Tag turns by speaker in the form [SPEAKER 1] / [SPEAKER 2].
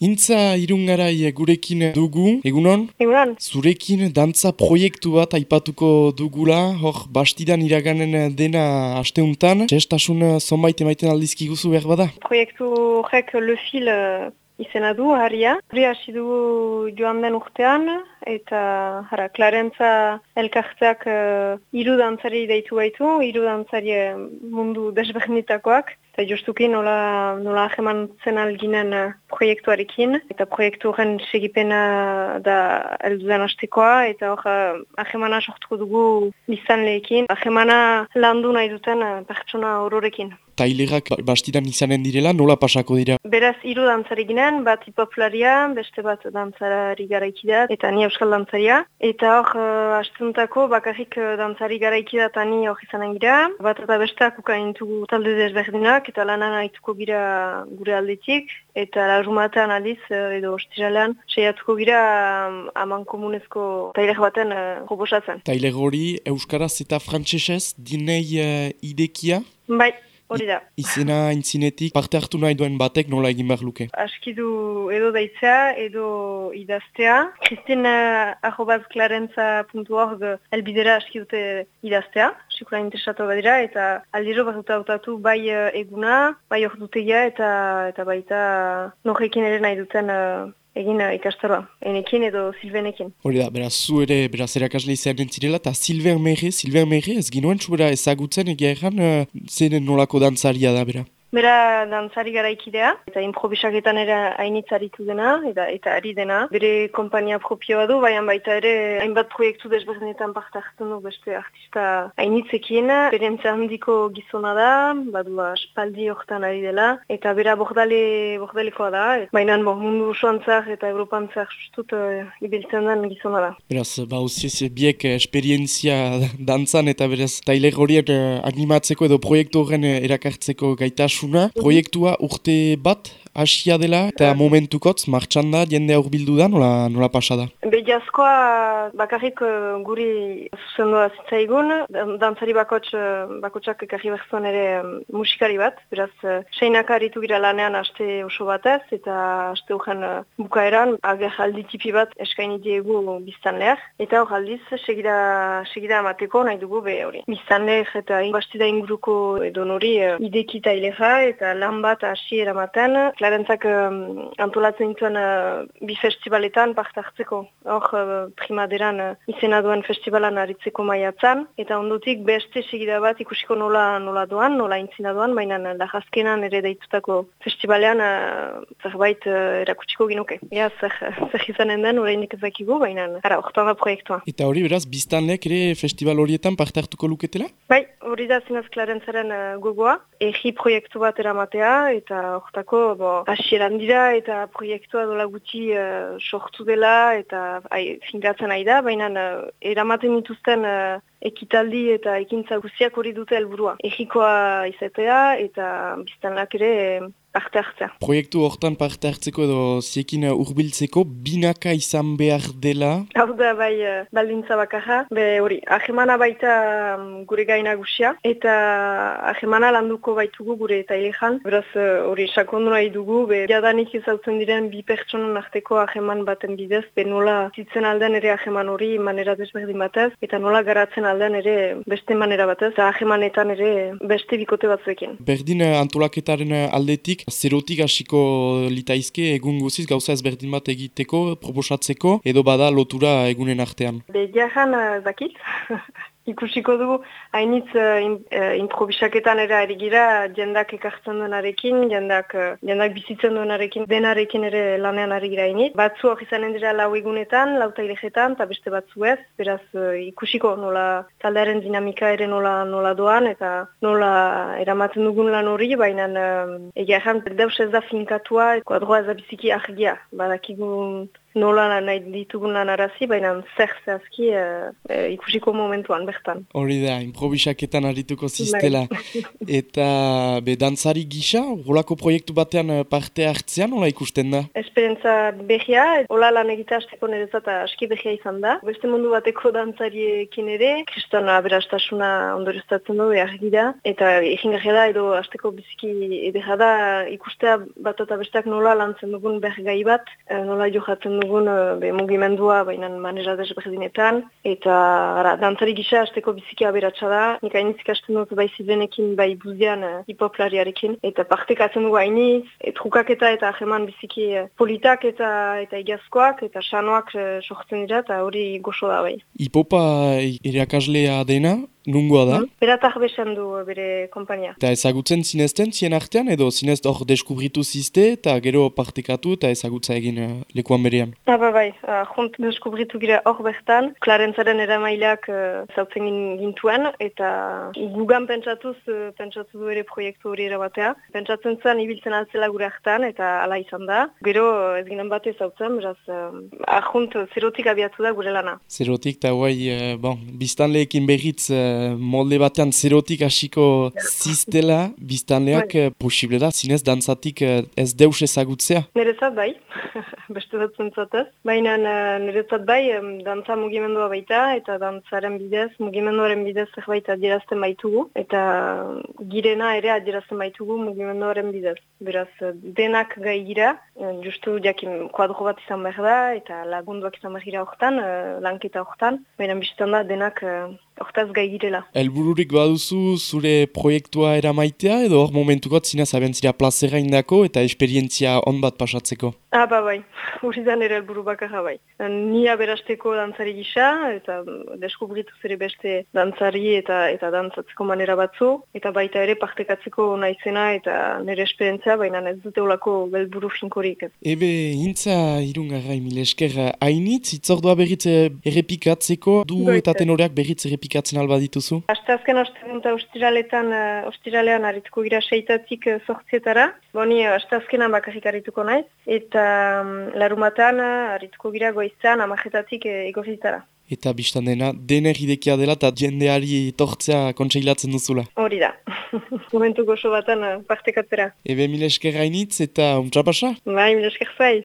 [SPEAKER 1] Intza Irungarai gurekin dugu, egunon?
[SPEAKER 2] Egunon.
[SPEAKER 1] Zurekin dantza proiektu bat aipatuko dugula, hor bastidan iraganen dena asteuntan, txestasun zonbait emaiten aldizkiguzu behar bada?
[SPEAKER 2] Proiektu horrek Le Fil izena du, harria. Hori hasi dugu joan den urtean, eta Clarentza elkarteak hiru dantzari deitu baitu, hiru dantzari mundu desberdinetakoak. Eta justuki nola ahematzen alginen proiektuarekin. Eta proiektu horren segipena da heldudan hastekoa. Eta hor ahemana sortuko dugu biztanleekin. Ahemana landu nahi duten pertsona ororekin.
[SPEAKER 1] Tailerak bastidan izanen direla, nola pasako dira?
[SPEAKER 2] Beraz, hiru dantzari ginen, bat hipoplaria, beste bat dantzari garaikida, eta ni euskal dantzaria. Eta hor, astuntako bakarrik dantzari garaikida eta ni hor izanen gira. Bat eta besteak ukaintugu talde desberdinak, eta lanan haituko gira gure aldetik. Eta larumatean aldiz, edo ostiralean, seiatuko gira aman komunezko tailer baten proposatzen.
[SPEAKER 1] Tailer hori euskaraz eta frantsesez dinei idekia?
[SPEAKER 2] Bai. Hori da.
[SPEAKER 1] Izena intzinetik parte hartu nahi duen batek nola egin behar luke?
[SPEAKER 2] Askidu edo daitzea, edo idaztea. Kristina@clarentza.org elbidera askidute idaztea. Sikura interesatu badira, eta aldiro bat hautatu bai eguna, bai ordutegia, eta baita norrekin ere nahi duten egin ikastaroa, enekin edo Silvenekin.
[SPEAKER 1] Hori da, beraz, zu ere, beraz, erakasle izanen zirela, eta Silver Merre ez ginoen zu bera ezagutzen egia erran, zen nolako dantzaria da, bera?
[SPEAKER 2] Bera dantzari garaikidea, eta improvisaketan ere hainitzaritu dena, eta ari dena. Bere kompania propioa du, baita ere hainbat proiektu desberdinetan parte hartzen du beste artista hainitzekin. Berentze handiko gizona da, badua espaldi hortan ari dela, eta bera bordalekoa da. Baina mundu osoantzak eta europantzak sustut ibiltzen den gizona da.
[SPEAKER 1] Beraz, uziz biek esperientzia dantzan eta beraz tailer horien animatzeko edo proiektu horren erakartzeko gaitasuna. Proiektua urte bat hasia dela eta momentukotz martxan da, jendea hurbildu da, nola pasa da?
[SPEAKER 2] Begiazkoa bakarrik guri zuzendua zitzaigun, dantzari bakotsak ekarri berzuen ere musikari bat, beraz seinak aritu gira lanean aste oso batez, eta aste horren bukaeran agerraldi tipi bat eskaini diegu biztanleak, eta hor aldiz segira amateko nahi dugu be hori. Biztanleak eta bastida inguruko edo nori ideki taileja eta lan bat hasi eramaten, Clarentzak antolatzen dituen bi festivaletan parte hartzeko. Hor primaderan izena duen festivalan aritzeko maiatzan, eta ondotik beste segida bat ikusiko nola doan, nola intzina doan, baina lajazkenan ere deitutako festivalean zerbait erakutsiko ginuke. Ea zer izanen den, oraindik ez dakigu, baina hortan da proiektua.
[SPEAKER 1] Eta hori beraz, biztanleak ere festival horietan parte hartuko luketela?
[SPEAKER 2] Bai, hori da zinez Clarentzaren gogoa. Egi proiektu bat eramatea, eta hortako hasieran dira, eta proiektua dola gutxi sortu dela, eta fingatzen ari da, baina eramaten dituzten ekitaldi eta ekintza guztiak hori dute helburua. Egikoa izatea, eta biztanleak ere parte hartzea.
[SPEAKER 1] Proiektu hortan parte hartzeko edo ziekin hurbiltzeko binaka izan behar dela?
[SPEAKER 2] Hau da bai baldintza bakarra. Hori, ahemana baita gure gaina gusia, eta ahemana landuko baitugu gure tailejan. Beraz, hori, sakondu nahi dugu, jadanik ezautzen diren bi pertsonan arteko aheman baten bidez, nola zitzen alden ere aheman hori manera desberdin batez, eta nola garatzen alden ere beste manera batez, eta ahemanetan ere beste bikote batzuekin.
[SPEAKER 1] Berdin antolaketaren aldetik, zerotik hasiko litaizke egun guziz gauza ezberdin bat egiteko, proposatzeko, edo bada lotura egunen artean?
[SPEAKER 2] Begiajan zakit. Ikusiko dugu, hainitz improvisaketan ere ari gira, jendak ekartzen duenarekin, jendak bizitzen duenarekin, denarekin ere lanean ari gira hainitz. Batzu hori izanen dira lau egunetan, lau tailejetan, eta beste batzu ez, beraz ikusiko nola taldearen dinamika ere nola doan, eta nola eramaten dugun lan hori, baina egia erran, deus ez da finkatua, kuadroa ez da biziki argia, badakigun nola nahi ditugun lanarazi, baina zer zehazki ikusiko momentuan bertan.
[SPEAKER 1] Hori da, improvisaketan arituko
[SPEAKER 2] Bai.
[SPEAKER 1] ziztela. Eta dantzari gisa, holako proiektu batean parte hartzean, nola ikusten da?
[SPEAKER 2] Esperientza behia, hola lan egita hasteko niretzat aski behia izan da. Beste mundu bateko dantzariekin ere, kriston aberastasuna ondorioztatzen du argi da. Eta egingarria da edo hasteko biziki edera da ikustea bat eta besteak nola lantzen dugun bergai bat, nola johatzen dugun mugimendua, baina manera desberdinetan. Eta dantzari gisa hasteko biziki aberatsa da. Nik hainitz ikasten dut bai zirenekin, bai buzian hipoplariarekin. Eta partekatzen dugu hainiz, trukaketa eta jeman biziki politak eta igazkoak eta sanoak sortzen dira eta hori goxo da bai.
[SPEAKER 1] Hipopa irakaslea dena, nungoa da?
[SPEAKER 2] Beratak besan du bere kompania.
[SPEAKER 1] Eta ezagutzen zinezten zien artean edo zinez hor deskubritu zizte eta gero partekatu eta ezagutza egin lekuan berean?
[SPEAKER 2] Bai, junt deskubritu gira hor bertan, Klarentzaren eramaileak zautzen gintuen eta gugan pentsatu du ere proiektu hori erabatea. Pentsatzen zen ibiltzen altzela gure hartan eta ala izan da. Gero ez ginen bat ezautzen, beraz, junt zerotik abiatu da gure lana.
[SPEAKER 1] Zerotik eta guai, biztanleekin berriz molde batean zerotik hasiko ziztela, biztanleak posible da, zinez dantzatik ez deus ezagutzea?
[SPEAKER 2] Niretzat bai, beste batzuentzat. Baina niretzat bai, dantza mugimendua baita eta dantzaren bidez, mugimenduaren bidez zerbait adierazten baitugu eta girena ere adierazten baitugu mugimenduaren bidez. Beraz, denak gai gira, justu jakin kuadro bat izan behar da eta lagunduak izan behar gira horretan, lanketa horretan, baina biztan da denak hortaz gai girela.
[SPEAKER 1] Helbururik baduzu zure proiektua eramaitea edo hor momentukot zinez abentzira plazera indako eta esperientzia on bat pasatzeko?
[SPEAKER 2] Bai, hori da nire helburu bakarra bai. Ni aberasteko dantzari gisa eta deskubrituz ere beste dantzari eta dantzatzeko manera batzu eta baita ere partekatzeko naizena eta nire esperientzia, baina ez dute olako helburu finkorik.
[SPEAKER 1] Ebe, hintza irungarrai mile esker hainitz, itzordua berriz errepikatzeko du eta tenoreak berriz errepikatzen alba dituzu?
[SPEAKER 2] Asteazken ostegunta ostiralean arituko gira 6-tik 8-etara. Boni asteazkenan bakarrik arituko naiz. Eta larumatan arituko gira goizan 10-etatik igorritara.
[SPEAKER 1] Eta biztan dena, dener idekia dela eta jendeari tortzea kontseilatzen duzula.
[SPEAKER 2] Hori da. Momentu goxo batan partekatzera.
[SPEAKER 1] Ebe mile esker hainitz eta untxapasa?
[SPEAKER 2] Bai, mile esker zai.